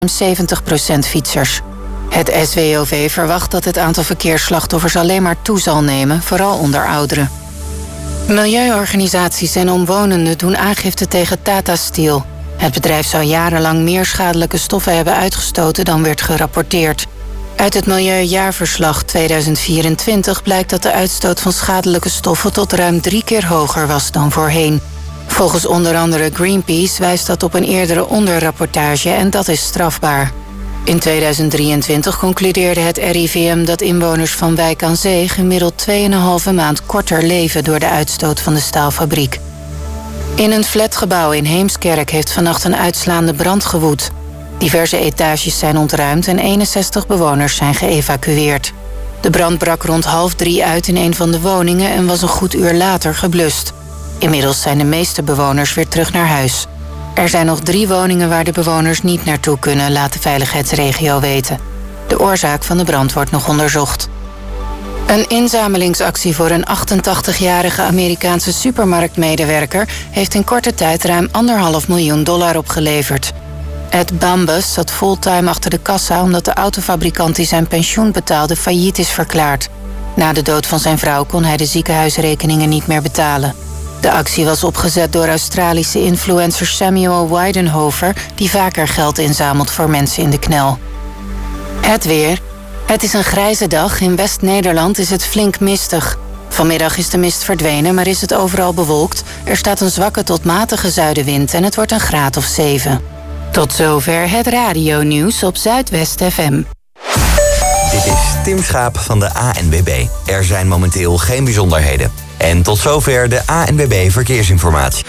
70% fietsers. Het SWOV verwacht dat het aantal verkeersslachtoffers alleen maar toe zal nemen, vooral onder ouderen. Milieuorganisaties en omwonenden doen aangifte tegen Tata Steel. Het bedrijf zou jarenlang meer schadelijke stoffen hebben uitgestoten dan werd gerapporteerd. Uit het Milieujaarverslag 2024 blijkt dat de uitstoot van schadelijke stoffen tot ruim 3 keer hoger was dan voorheen. Volgens onder andere Greenpeace wijst dat op een eerdere onderrapportage en dat is strafbaar. In 2023 concludeerde het RIVM dat inwoners van Wijk aan Zee gemiddeld 2,5 maand korter leven door de uitstoot van de staalfabriek. In een flatgebouw in Heemskerk heeft vannacht een uitslaande brand gewoed. Diverse etages zijn ontruimd en 61 bewoners zijn geëvacueerd. De brand brak rond 2:30 uit in een van de woningen en was een goed uur later geblust. Inmiddels zijn de meeste bewoners weer terug naar huis. Er zijn nog 3 woningen waar de bewoners niet naartoe kunnen, laat de veiligheidsregio weten. De oorzaak van de brand wordt nog onderzocht. Een inzamelingsactie voor een 88-jarige Amerikaanse supermarktmedewerker heeft in korte tijd ruim $1,5 miljoen opgeleverd. Ed Bambus zat fulltime achter de kassa omdat de autofabrikant die zijn pensioen betaalde failliet is verklaard. Na de dood van zijn vrouw kon hij de ziekenhuisrekeningen niet meer betalen. De actie was opgezet door Australische influencer Samuel Weidenhofer, die vaker geld inzamelt voor mensen in de knel. Het weer. Het is een grijze dag. In West-Nederland is het flink mistig. Vanmiddag is de mist verdwenen, maar is het overal bewolkt. Er staat een zwakke tot matige zuidenwind en het wordt een graad of 7. Tot zover het radionieuws op Zuidwest FM. Dit is Tim Schaap van de ANWB. Er zijn momenteel geen bijzonderheden. En tot zover de ANWB Verkeersinformatie.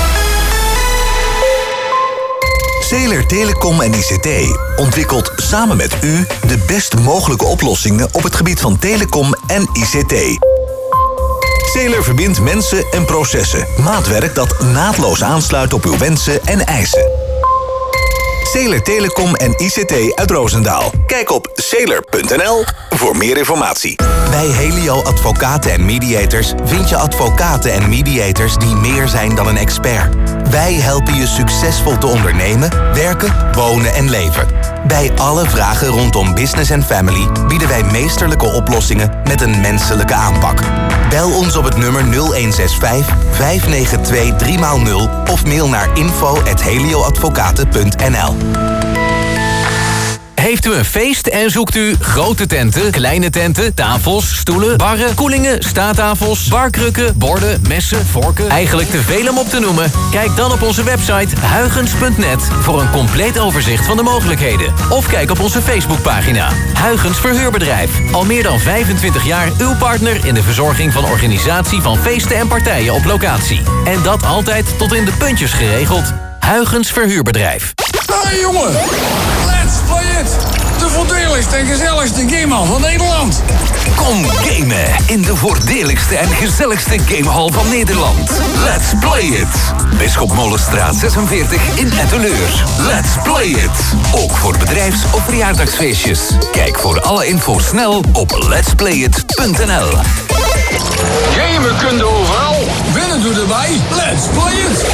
Zeeler Telecom en ICT ontwikkelt samen met u de best mogelijke oplossingen op het gebied van telecom en ICT. Zeeler verbindt mensen en processen. Maatwerk dat naadloos aansluit op uw wensen en eisen. Zeeler Telecom en ICT uit Roosendaal. Kijk op zeeler.nl voor meer informatie. Bij Helio Advocaten en Mediators vind je advocaten en mediators die meer zijn dan een expert. Wij helpen je succesvol te ondernemen, werken, wonen en leven. Bij alle vragen rondom business en family bieden wij meesterlijke oplossingen met een menselijke aanpak. Bel ons op het nummer 0165 592 3x0 of mail naar info@helioadvocaten.nl. Heeft u een feest en zoekt u grote tenten, kleine tenten, tafels, stoelen, barren, koelingen, staattafels, barkrukken, borden, messen, vorken? Eigenlijk te veel om op te noemen? Kijk dan op onze website huygens.net voor een compleet overzicht van de mogelijkheden. Of kijk op onze Facebookpagina. Huygens Verhuurbedrijf. Al meer dan 25 jaar uw partner in de verzorging van organisatie van feesten en partijen op locatie. En dat altijd tot in de puntjes geregeld. Huygens Verhuurbedrijf. Hey jongen, let's play it! De voordeligste en gezelligste gamehal van Nederland. Kom gamen in de voordeligste en gezelligste gamehal van Nederland. Let's play it! Bisschop Molenstraat 46 in Etteleur. Let's play it! Ook voor bedrijfs- of verjaardagsfeestjes. Kijk voor alle info snel op letsplayit.nl. Gamen kun je overal, winnen doe erbij. Let's play it!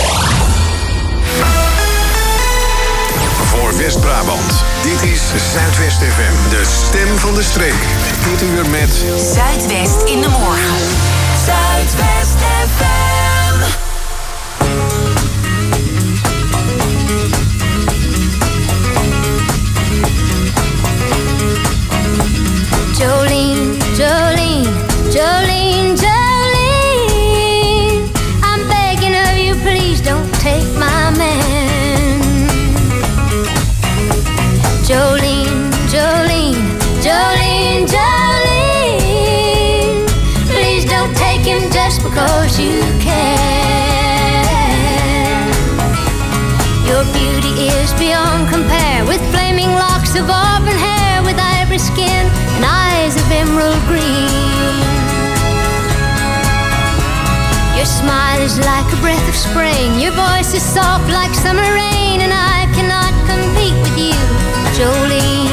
Voor West-Brabant. Dit is Zuidwest FM, de stem van de streek. Dit uur met Zuidwest in de morgen. Zuidwest FM. Jolene, Jolene, Jolene, Jolene, I'm begging of you, please don't take my man. Jolene, Jolene, Jolene, Jolene, please don't take him just because you can. Your beauty is beyond compare, with flaming locks of auburn hair, with ivory skin and eyes of emerald green. Your smile is like a breath of spring, your voice is soft like summer rain, and I cannot compete with you, Jolene.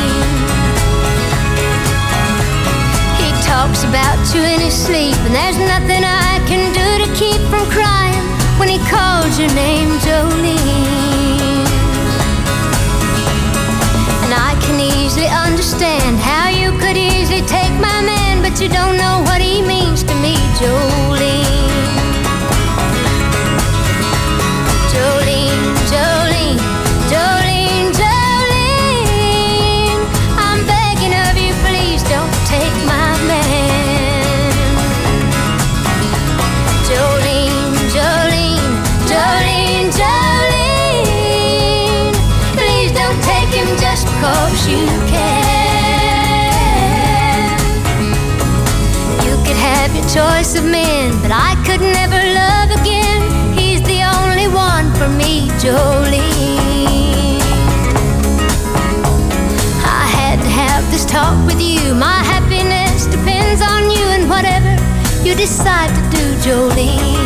He talks about you in his sleep, and there's nothing I can do to keep from crying when he calls your name, Jolene. easily understand how you could easily take my man, but you don't know what he means to me, Jolene. Jolene, Jolene, Jolene, Jolene, I'm begging of you, please don't take my man. Jolene, Jolene, Jolene, Jolene, please don't take him just because you can. You could have your choice of men, but I could never love again. He's the only one for me, Jolene. I had to have this talk with you. My happiness depends on you and whatever you decide to do, Jolene.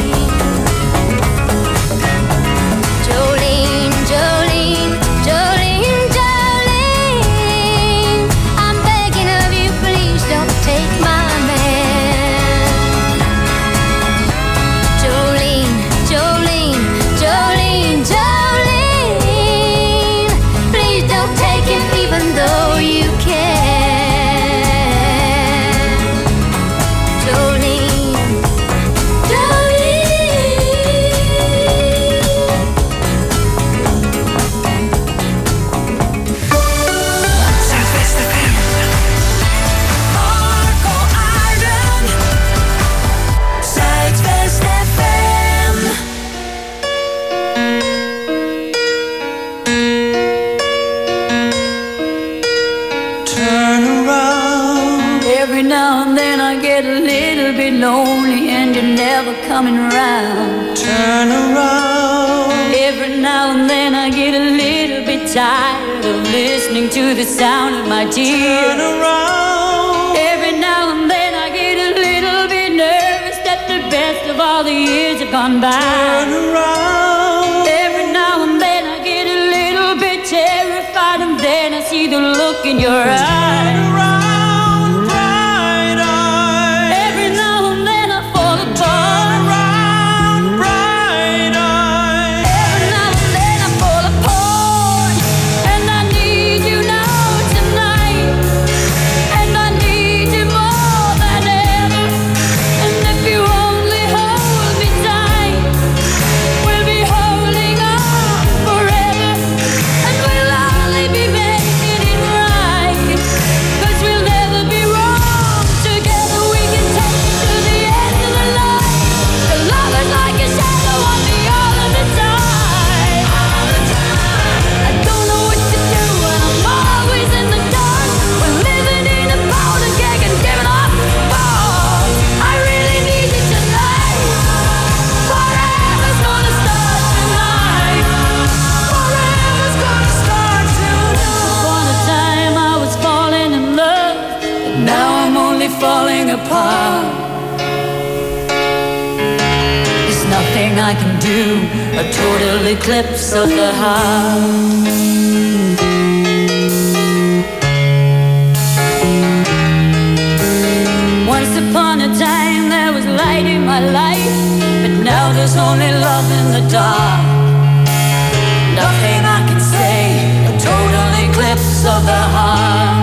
Jolene, Jolene, Jolene, Jolene, I'm begging of you, please don't take my man. Jolene, Jolene, Jolene, Jolene, please don't take him even though you can. Jolene, Every now and then I get a little bit lonely and you're never coming around. Turn around. Every now and then I get a little bit tired of listening to the sound of my tears. Turn around. Every now and then I get a little bit nervous that the best of all the years have gone by. Turn around. Every now and then I get a little bit terrified and then I see the look in your eyes. Turn around. Falling apart. There's nothing I can do, a total eclipse of the heart. Once upon a time there was light in my life, but now there's only love in the dark. Nothing I can say, a total eclipse of the heart.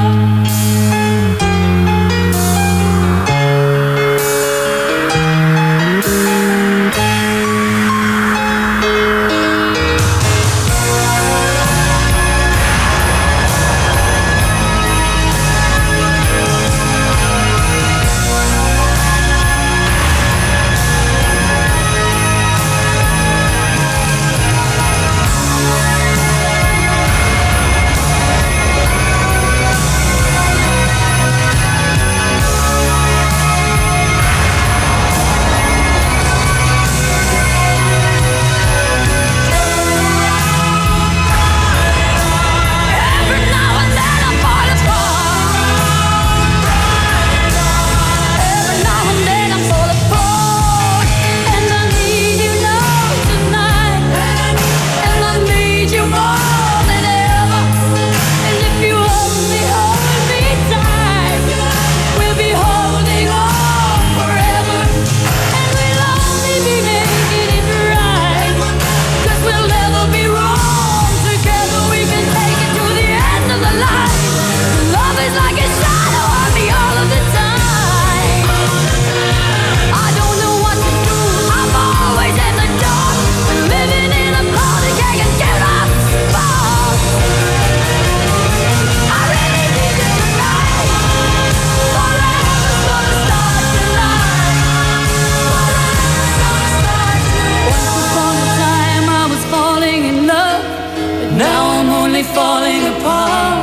apart.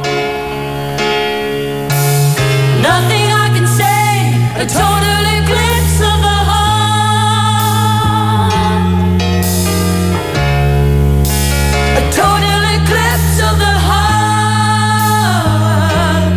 Nothing I can say, a total eclipse of the heart. A total eclipse of the heart.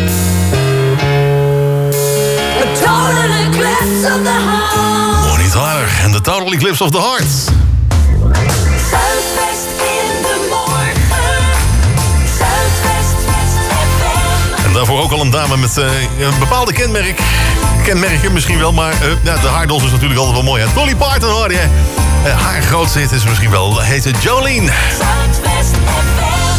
A total eclipse of the heart. Oh, niet harder. En de Total Eclipse of the Heart. Zuidwest in de morgen. Zuidwest FM. En daarvoor ook al een dame met een bepaalde kenmerken misschien wel, maar ja, de haardos is natuurlijk altijd wel mooi. Hè? Dolly Parton hoor je. Haar grootste hit is misschien wel, heet het Jolene. Zuidwest FM.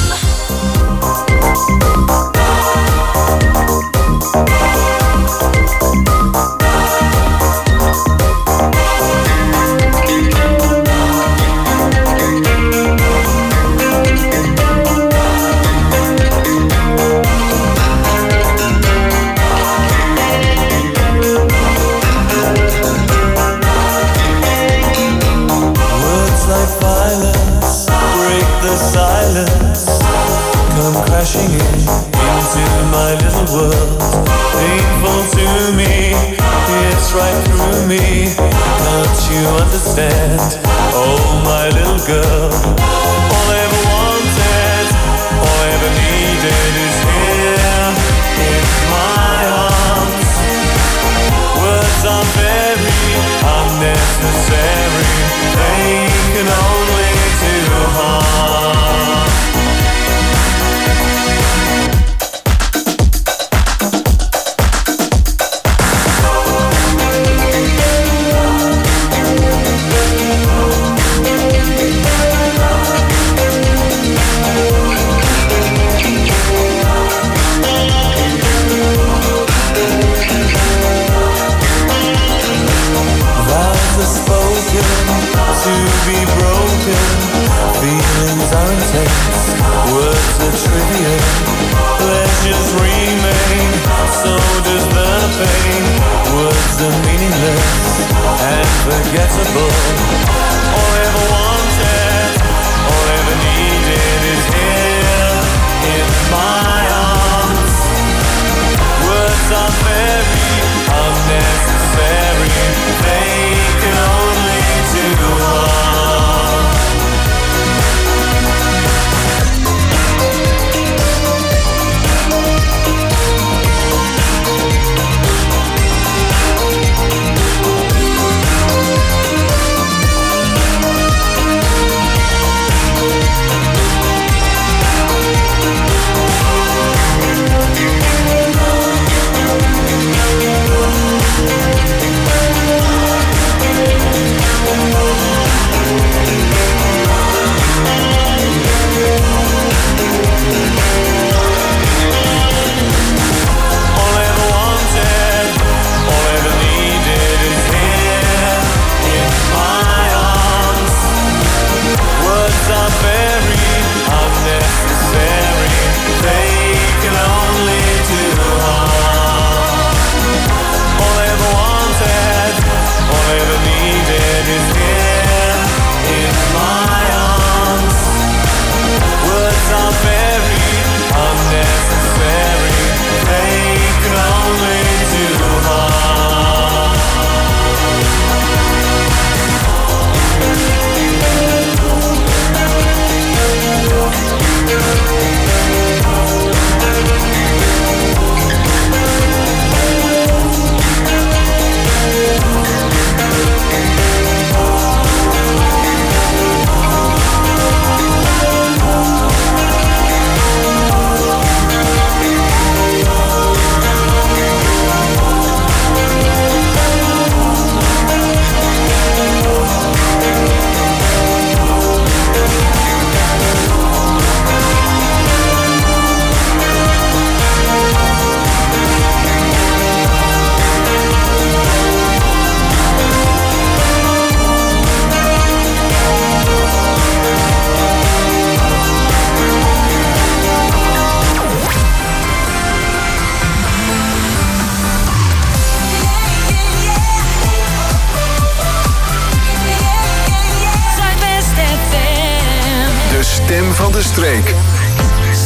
Crashing into my little world, painful to me, it's right through me. Can't you understand? Oh, my little girl, all I ever wanted, all I ever needed is here in my arms. Words are very unnecessary, they can only do harm. To be broken, feelings are intense, words are trivial, pleasures remain, so does the pain. Words are meaningless and forgettable. All I ever wanted, all I ever needed is here in my arms. Words are very unnecessary, they can only do harm. Stem van de streek.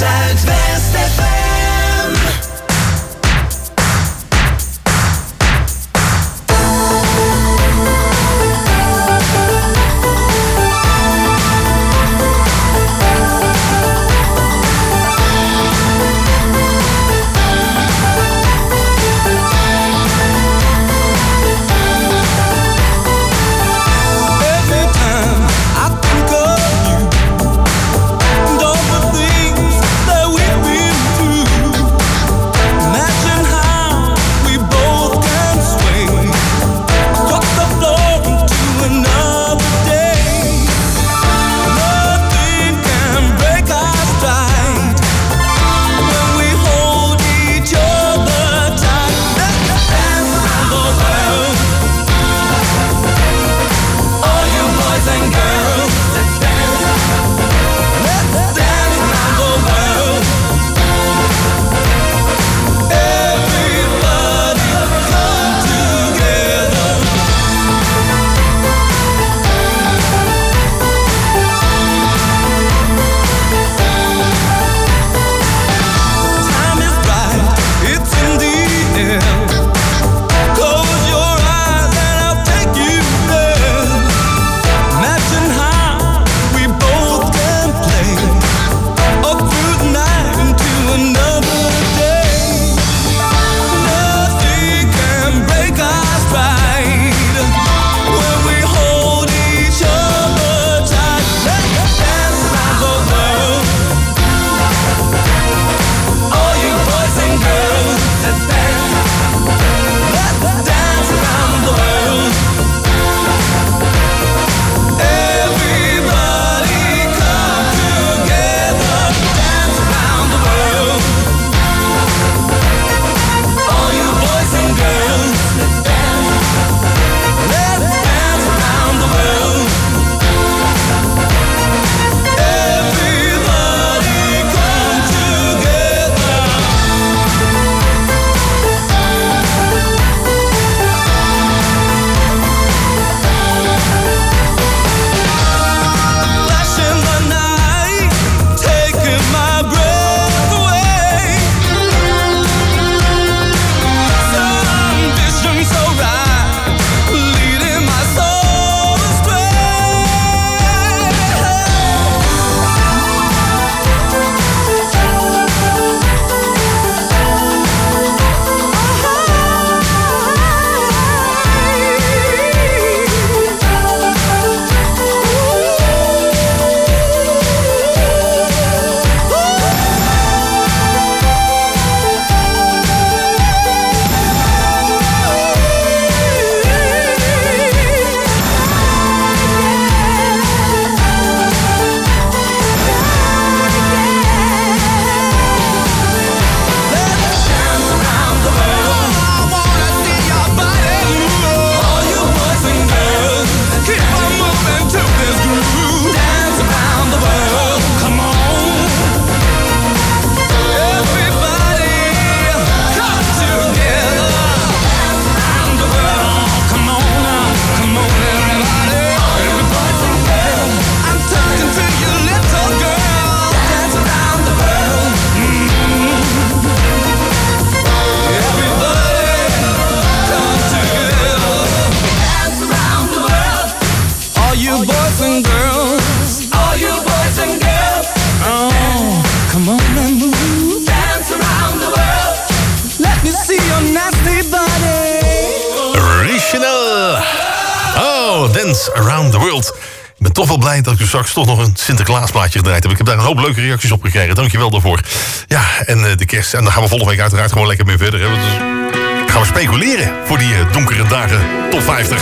and move. Dance around the world. Let me see your nasty body. Original. Oh, Dance Around the World. Ik ben toch wel blij dat ik straks toch nog een Sinterklaasplaatje gedraaid heb. Ik heb daar een hoop leuke reacties op gekregen. Dankjewel daarvoor. Ja, en de kerst. En daar gaan we volgende week uiteraard gewoon lekker mee verder. Hè? Dus gaan we speculeren voor die donkere dagen top 50.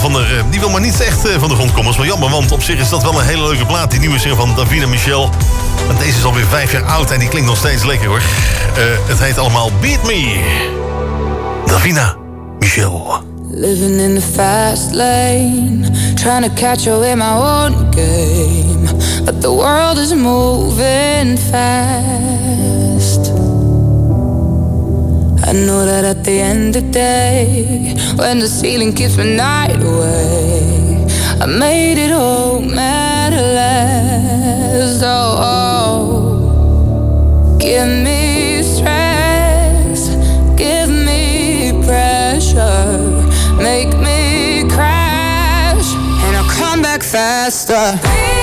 die wil maar niet echt van de grond komen. Dat is wel jammer, want op zich is dat wel een hele leuke plaat. Die nieuwe single van Davina Michel. En deze is alweer 5 jaar oud en die klinkt nog steeds lekker hoor. Het heet allemaal Beat Me. Davina Michel. Living in the fast lane, trying to catch up in my own game, but the world is moving fast. I know that at the end of the day, when the ceiling keeps my night away, I made it home at last. Oh, give me stress, give me pressure, make me crash, and I'll come back faster.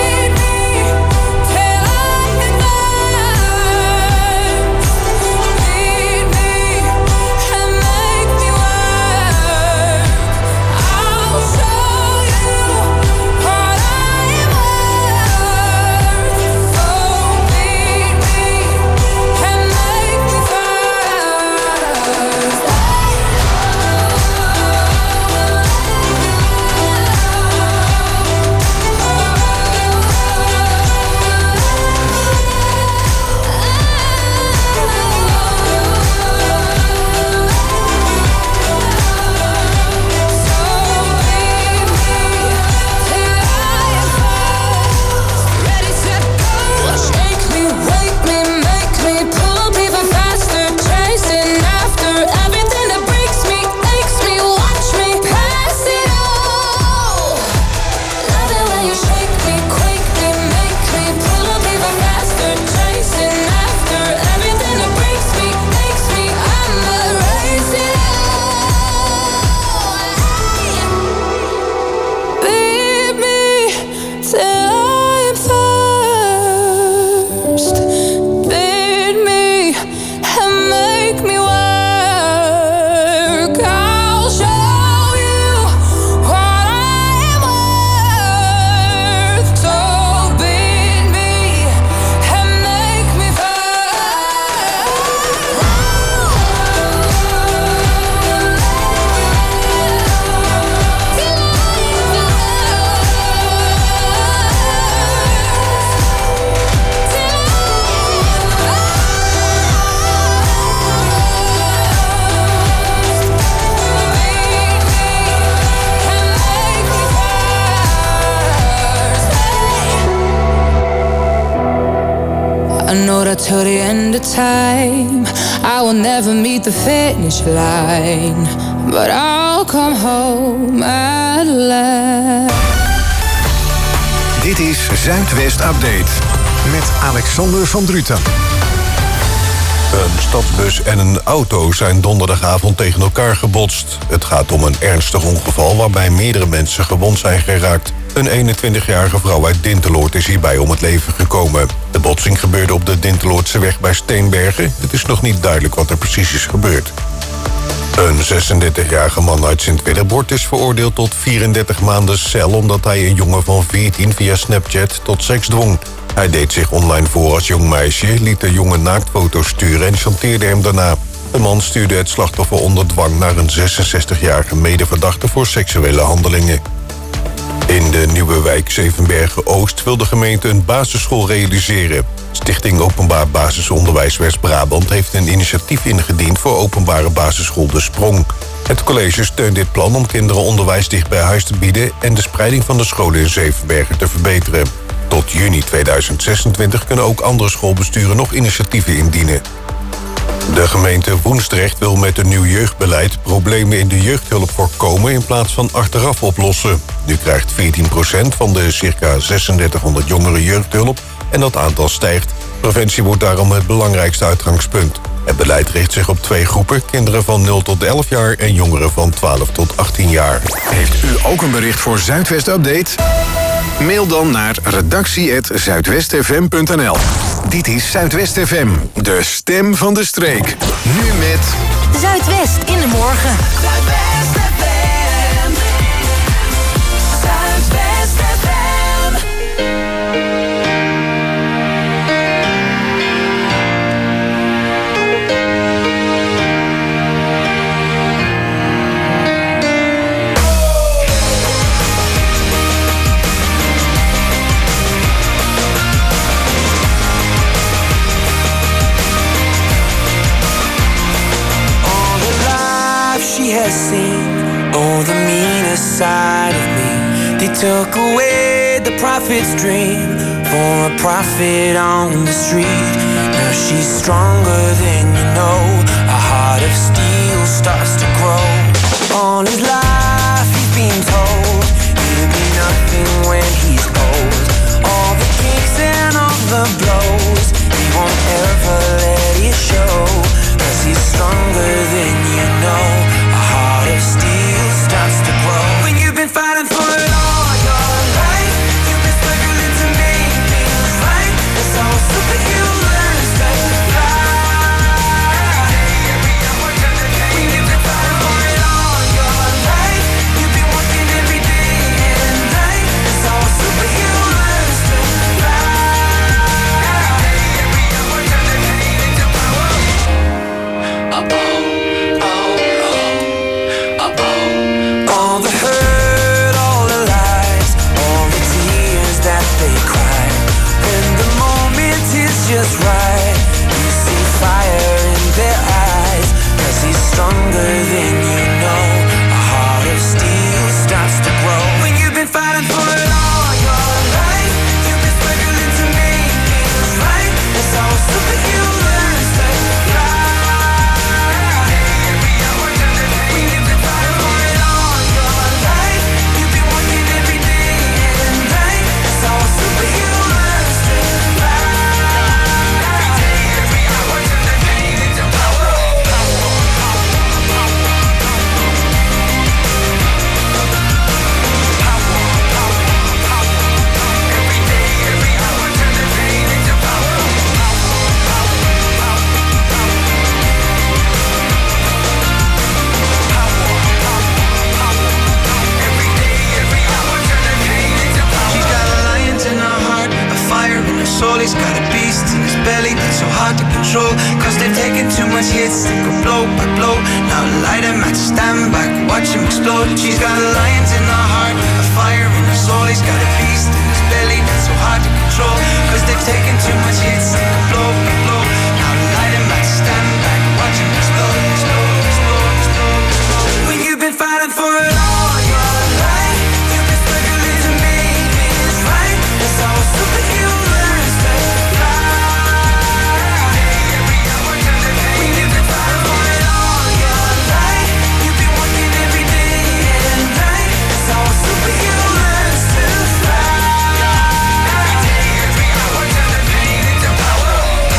Till the end of time, I will never meet the finish line, but I'll come home at last. Dit is Zuidwest Update met Alexander van Druten. Een stadsbus en een auto zijn donderdagavond tegen elkaar gebotst. Het gaat om een ernstig ongeval waarbij meerdere mensen gewond zijn geraakt. Een 21-jarige vrouw uit Dinteloord is hierbij om het leven gekomen. De botsing gebeurde op de Dinteloordse weg bij Steenbergen. Het is nog niet duidelijk wat er precies is gebeurd. Een 36-jarige man uit Sint-Willebord is veroordeeld tot 34 maanden cel... omdat hij een jongen van 14 via Snapchat tot seks dwong. Hij deed zich online voor als jong meisje, liet de jongen naaktfoto's sturen en chanteerde hem daarna. De man stuurde het slachtoffer onder dwang naar een 66-jarige medeverdachte voor seksuele handelingen. In de nieuwe wijk Zevenbergen-Oost wil de gemeente een basisschool realiseren. Stichting Openbaar Basisonderwijs West-Brabant heeft een initiatief ingediend voor openbare basisschool De Sprong. Het college steunt dit plan om kinderen onderwijs dicht bij huis te bieden en de spreiding van de scholen in Zevenbergen te verbeteren. Tot juni 2026 kunnen ook andere schoolbesturen nog initiatieven indienen. De gemeente Woensdrecht wil met een nieuw jeugdbeleid problemen in de jeugdhulp voorkomen in plaats van achteraf oplossen. Nu krijgt 14% van de circa 3600 jongeren jeugdhulp en dat aantal stijgt. Preventie wordt daarom het belangrijkste uitgangspunt. Het beleid richt zich op 2 groepen, kinderen van 0 tot 11 jaar en jongeren van 12 tot 18 jaar. Heeft u ook een bericht voor Zuidwest Update? Mail dan naar redactie@zuidwestfm.nl. Dit is Zuidwest FM, de stem van de streek. Nu met Zuidwest in de morgen. Zuidwest FM. Zuidwest FM. inside of me. They took away the prophet's dream for a prophet on the street. Now she's stronger than you know. A heart of steel starts to grow. All his life he's been told he'll be nothing when he's old. All the kicks and all the blows, he won't ever let it show. 'Cause he's stronger than you know. A heart of steel starts to grow. When you've been fighting for it all your life, you've been struggling to make things right. That's how a superhero learns to fly. When you've been fighting for it all your life, you've been working every day and night. That's how a superhero learns to fly. All the hurt, all the lies, all the tears that they cry. When the moment is just right, you see fire in their eyes. 'Cause he's stronger than you know. A heart of steel starts to grow. When you've been fighting for it all your life, you've been struggling to make things right. That's how a superhero learns to fly. When you've been fighting for it all your life, you've been working every day and night. That's how a superhero learns to fly. Every hour, turn the pain into power. Every day, every hour, turn the pain into power. Every day, every hour, turn the pain into power. She's got a lion in her heart, a fire in her soul. He's got a beast in his belly that's so hard to control. 'Cause they've taken too much hits, they go blow by blow. Now light him at stand back, watch him explode. She's got a lion in her heart, a fire in her soul. He's got a beast in his belly that's so hard to control. 'Cause they've taken too much hits, they go blow by blow. Now light him at stand back, watch him explode, explode, explode, explode, explode. When you've been fighting for it all your life, you've been struggling to make things right. That's how a superhero learns to fly. When you've been fighting for it all your life, you've been working every day and night. That's how a superhero learns to fly. Every hour, turn the pain into power.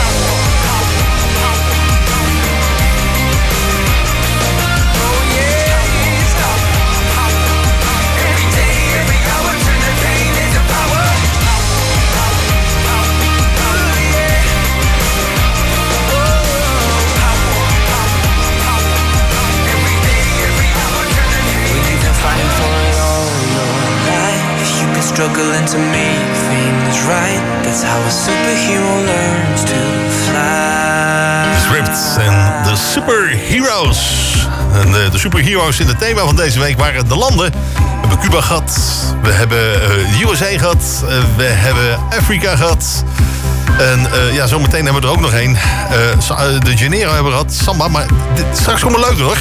Oh yeah. Every day, every hour, turn the pain into power. Oh yeah. Every day, every hour, turn the pain. When you've been fighting for it all your life, you've been struggling to make things right. That's how a superhero learns to fly. Script en de superheroes. En de superheroes in het thema van deze week waren de landen. We hebben Cuba gehad, we hebben de USA gehad, we hebben Afrika gehad. En ja, zometeen hebben we er ook nog een. De Janeiro hebben we gehad, Samba. Maar straks komt het leuk hoor.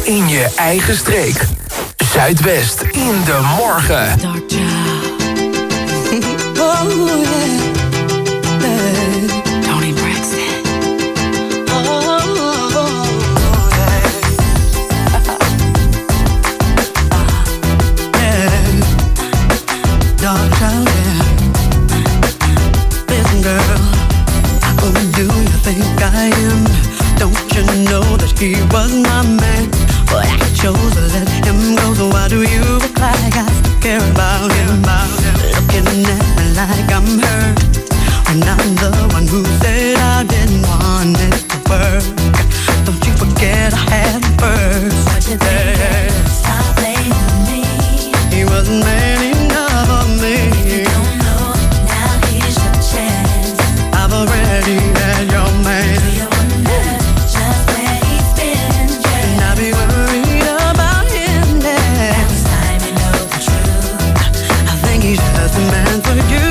in je eigen streek. Zuidwest in de morgen. Tony Braxton. Dark child, listen, girl, who do you think I am? Don't you know that he was my man? But I chose to let him go, so why do you act like I still care about him? Looking at me like I'm hurt, when I'm the one who said I didn't want it to work. Don't you forget I had him first. What you think? Stop blaming me. He wasn't man enough for me. If you don't know, now here's your chance. I've already had your man. Do you wonder just where he's been? And I'll be worried about him now. It's time you know the truth. I think he's just a man for you.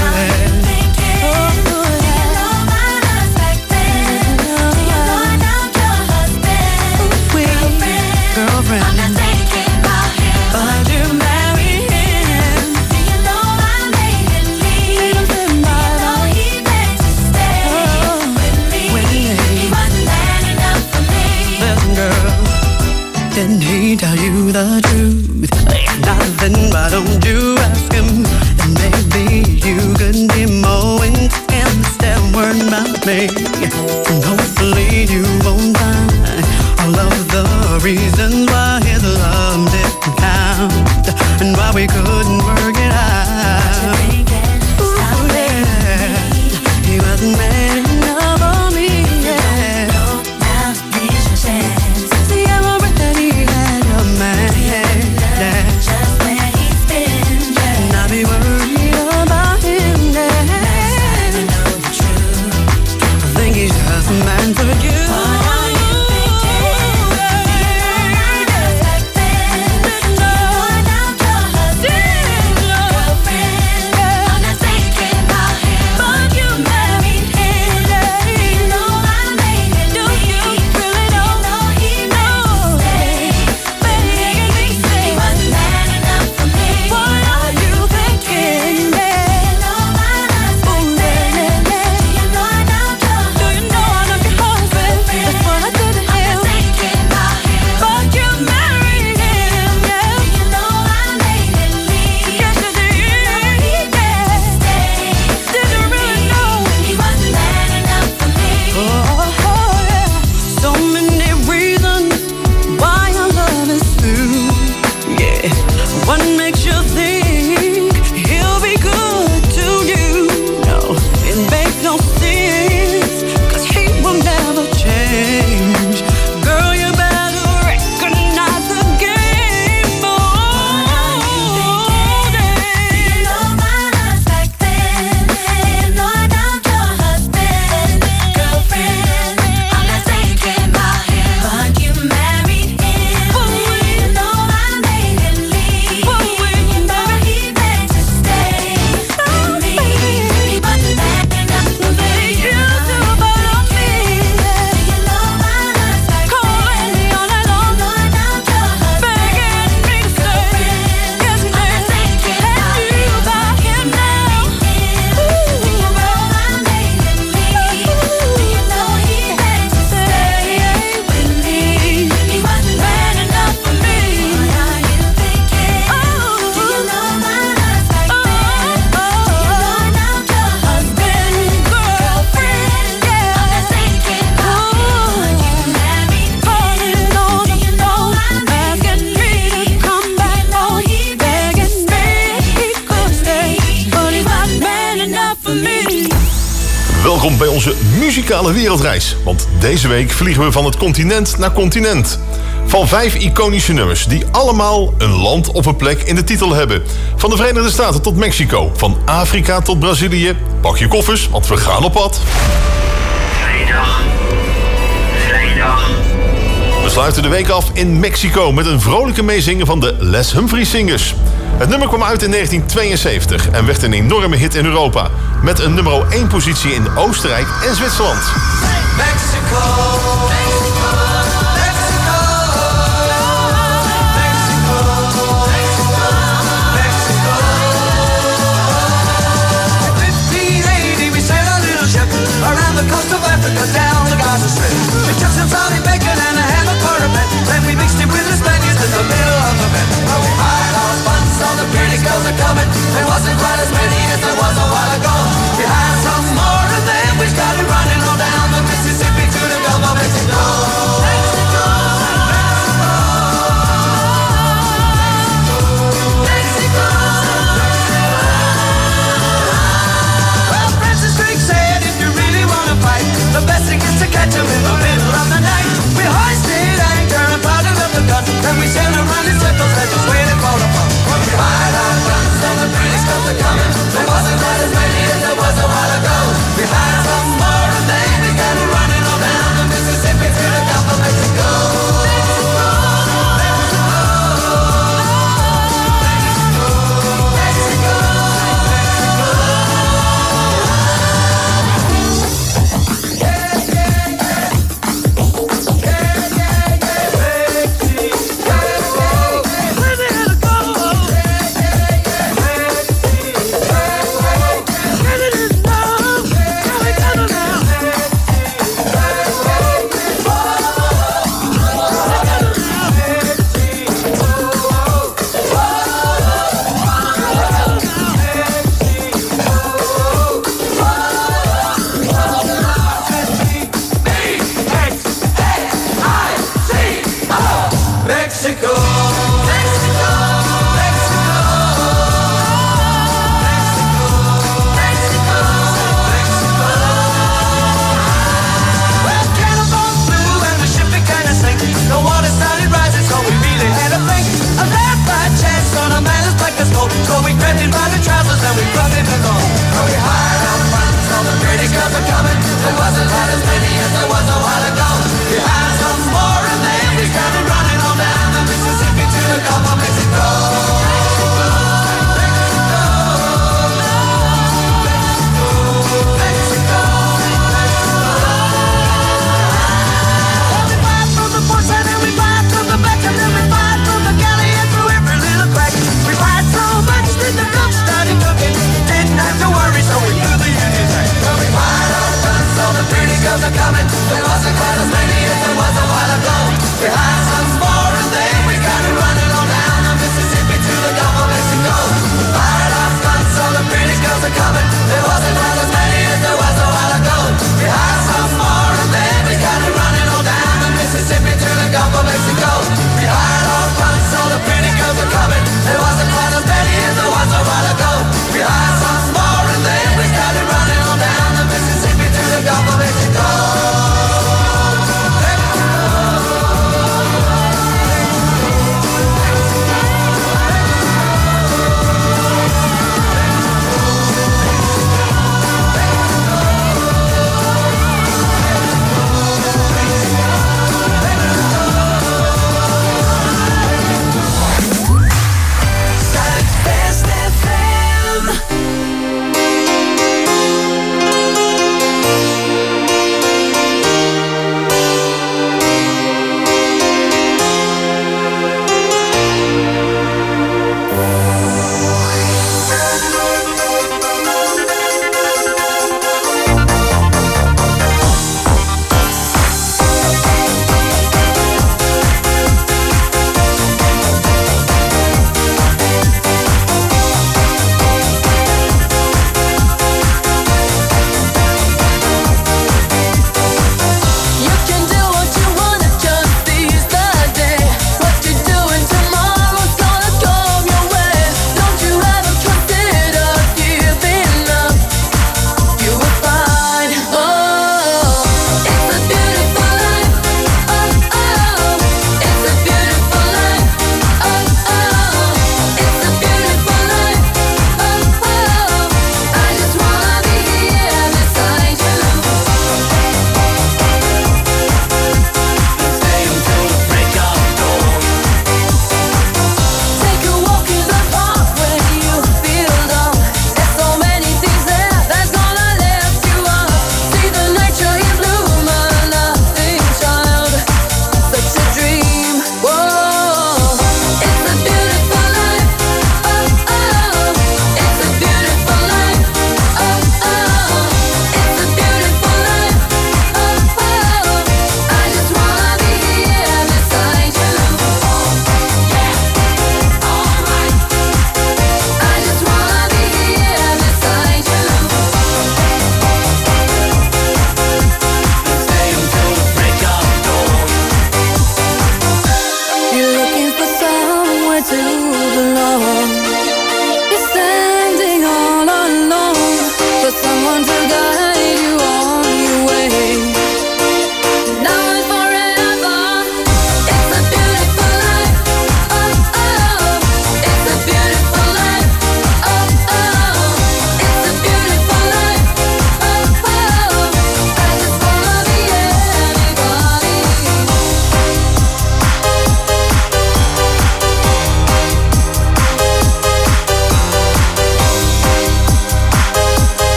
Didn't he tell you the truth? If nothing, why don't you ask him? And maybe you could be more into him instead of worrying about me. And hopefully you won't find all of the reasons why his love didn't count and why we couldn't work it out. Ooh, yeah. He wasn't man enough for me. Yeah. Now here's your chance. See, I'm already had your man. Just where he's been. And I'll be worried about him now. I know the truth. I think he's just a man for you. Welkom bij onze muzikale wereldreis. Want deze week vliegen we van het continent naar continent. Van 5 iconische nummers die allemaal een land of een plek in de titel hebben. Van de Verenigde Staten tot Mexico. Van Afrika tot Brazilië. Pak je koffers, want we gaan op pad. Vrijdag. We sluiten de week af in Mexico met een vrolijke meezingen van de Les Humphries Singers. Het nummer kwam uit in 1972 en werd een enorme hit in Europa. Met een nummer 1 positie in Oostenrijk en Zwitserland. Mexico, Mexico, Mexico,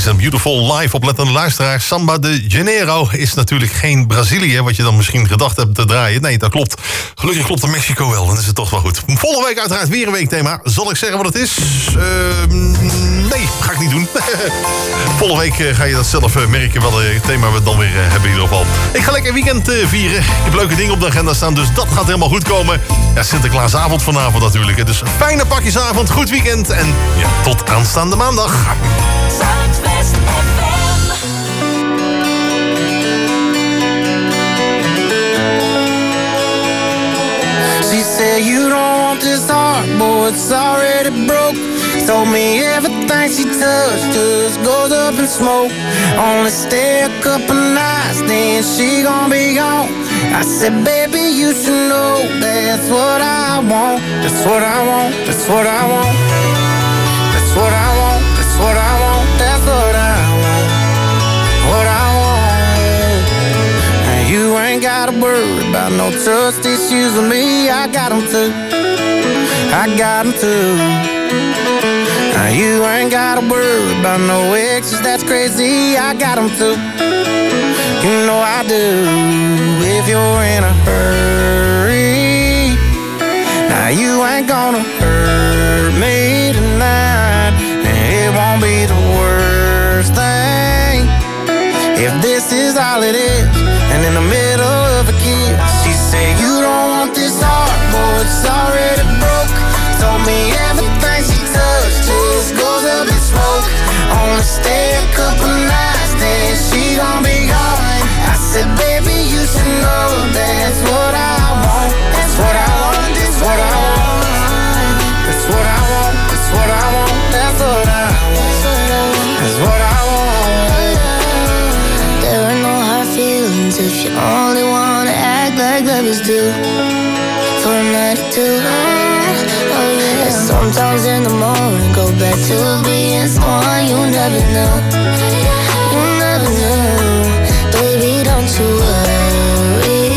Nice and Beautiful live op lettende luisteraar. Samba de Janeiro is natuurlijk geen Brazilië, wat je dan misschien gedacht hebt te draaien. Nee, dat klopt. Gelukkig klopt de Mexico wel, dan is het toch wel goed. Volgende week uiteraard weer een weekthema. Zal ik zeggen wat het is? Nee, ga ik niet doen. Volgende week ga je dat zelf merken, wel het thema we dan weer hebben in ieder geval. Ik ga lekker weekend vieren. Ik heb leuke dingen op de agenda staan, dus dat gaat helemaal goed komen. Ja, Sinterklaasavond vanavond natuurlijk. Dus fijne pakjesavond, goed weekend en ja, tot aanstaande maandag. Zuidwest FM. She said you don't want this heart, boy, it's already broke. Told me everything she touched just goes up in smoke. Only stay a couple nights, then she gon' be gone. I said, baby, you should know that's what I want. That's what I want, that's what I want. That's what I want, that's what I want. That's what I want, what I want. And you ain't gotta worry about no trust issues with me. I got them too, I got them too. Now you ain't gotta worry about no exes, that's crazy. I got them too, you know I do. If you're in a hurry, now you ain't gonna hurt me tonight. And it won't be the worst thing if this is all it is. And in the middle of a kiss, she said you don't want this heart, boy, it's already broke. Told me everything she touched just goes up in smoke. Only stay a couple nights, then she gon' be gone. I said, baby, you should know that's what I want. That's what I want, that's what I want. That's what I want, that's what I want. That's what I want, that's what I want. There are no hard feelings if you only wanna act like lovers do. For a night or two, oh yeah. Sometimes in the morning, go back to being someone you never knew. You never knew. Baby, don't you worry.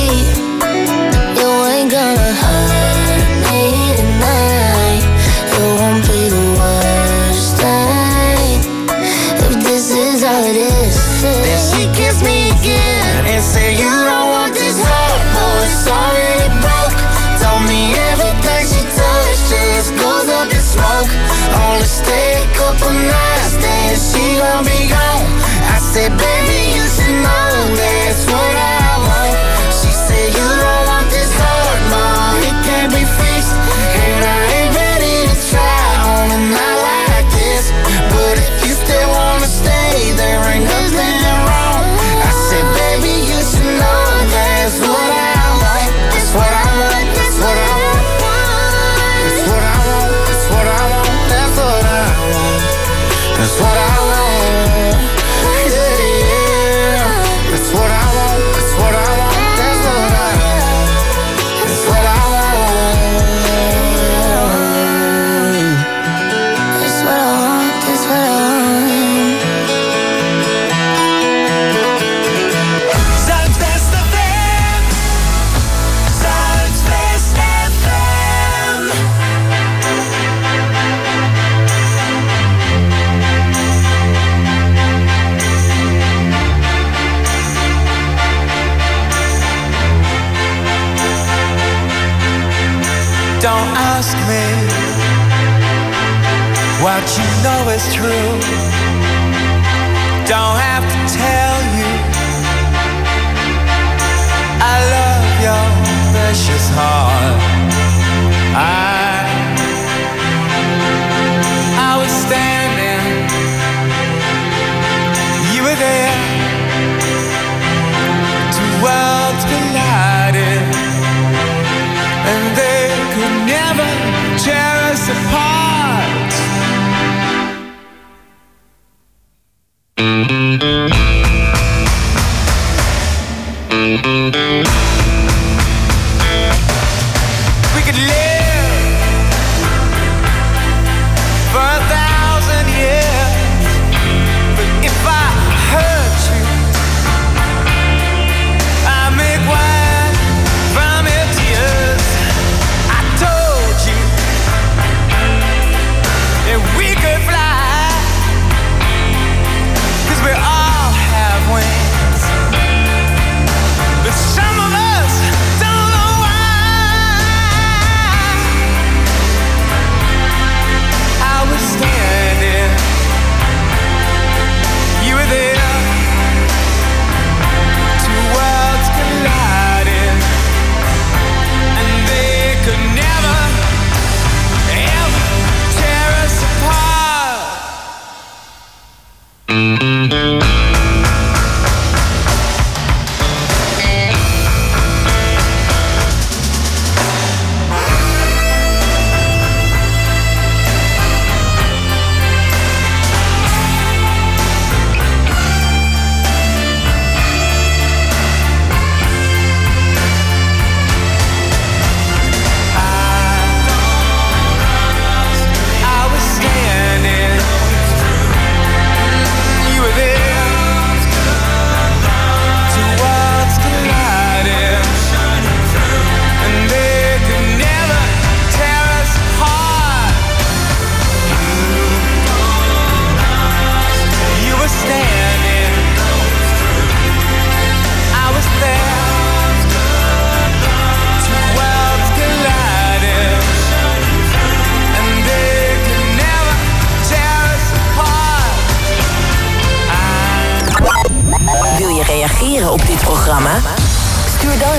You ain't gonna hurt me tonight. It won't be the worst thing if this is all it is. Then she kissed me again and said you don't want this heart, boy, it's already broke. Told me everything she touched just goes up in smoke. Only stay a couple nights, then she gon' be gone. I said, baby, you should know that's what I want. She said you don't want this heart, ma, it can't be fixed. And I ain't ready to try on a night like this. But if you still wanna stay, there ain't nothing wrong. I said, baby, you should know that's what I want. That's what I want, that's what I want. That's what I want, that's what I want. That's what I want, that's what I want. Yeah, yeah. That's what I want, that's what I want. That's what I want, that's what I want. That's what I want, that's what I want. Zuidwest FM. Zuidwest FM. Don't ask me what you know is true. Don't have to tell you I love your precious heart. I was standing, you were there. Two worlds collided, and they could never tear us apart.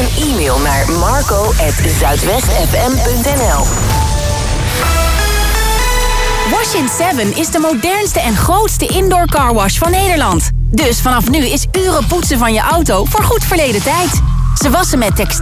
een e-mail naar marco@zuidwestfm.nl. Wash-in 7 is de modernste en grootste indoor carwash van Nederland. Dus vanaf nu is uren poetsen van je auto voor goed verleden tijd. Ze wassen met textiel